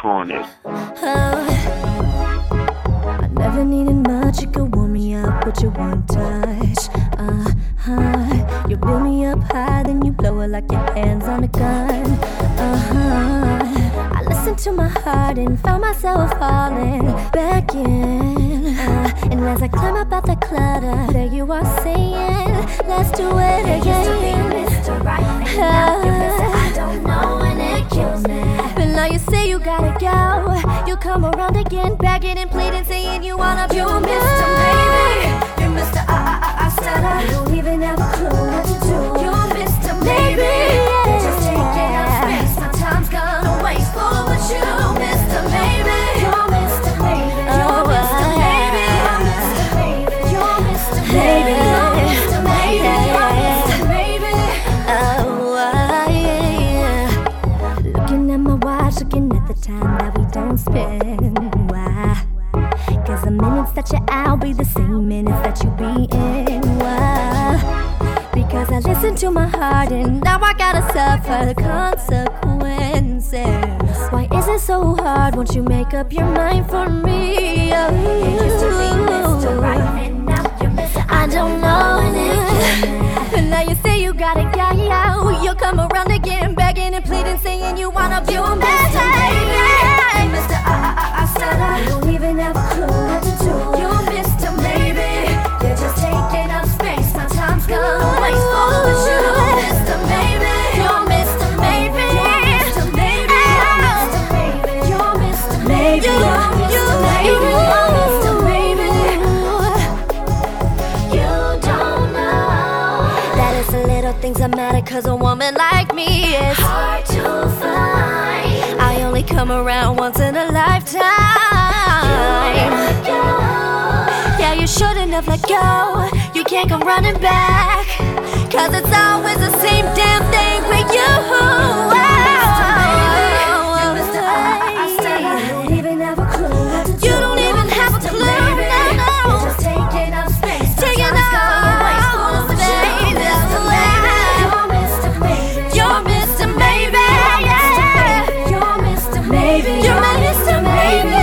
Iconic. I never needed much, you could warm me up with your one touch. You build me up high, then you blow it like your hands on a gun. I listened to my heart and found myself falling back in. And as I climb up out the clutter, there you are saying, let's do it again. Mr. Right, and now you're Mr. I don't know, and it kills me. But now you say you gotta go, you come around again, begging and pleading, saying you wanna be with me. Mr. Maybe, you're Mr. I stutter. You don't even have a clue what to do. You're Mr. Maybe, just taking up space. My time's gonna waste full with you, Mr. Maybe. You're Mr. Maybe. You're Mr. Maybe. You're Mr. Maybe. You're Mr. Maybe. You're Mr. Maybe. Oh, yeah. Looking at my watch, looking at the time that we don't spend. Why? 'Cause the minutes that you're out be the same minutes that you be in. Why? Because I listened to my heart and now I gotta suffer the consequences. Why is it so hard? Won't you make up your mind for me? Oh, you used to be Mr. Right and now you're Mr. I don't know. And now you say you gotta go. You'll come around again, begging and pleading, saying you wanna be with me. Mr. I stutter. You don't even have a clue what to do. You're Mr. Maybe. You're just taking up space. My time's gonna waste full with you, Mr. Maybe. You're Mr. Maybe. You're Mr. Maybe. You're Mr. Maybe. You're Mr. Maybe. You're Mr. Maybe. You don't know that it's the little things that matter, 'cause a woman like me is hard to find. I only come around once in a lifetime. Yeah, you shouldn't have let go. You can't come running back, 'cause it's always the same damn thing with you. You don't even have a clue. No. You're just taking up space. Taking up space. You're Mr. Maybe. You're Mr. Maybe. You're Mr. Maybe. You're Mr. Maybe.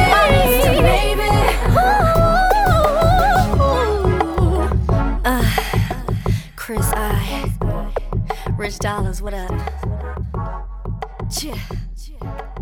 Chris I. Rich Dollars, what up? Yeah.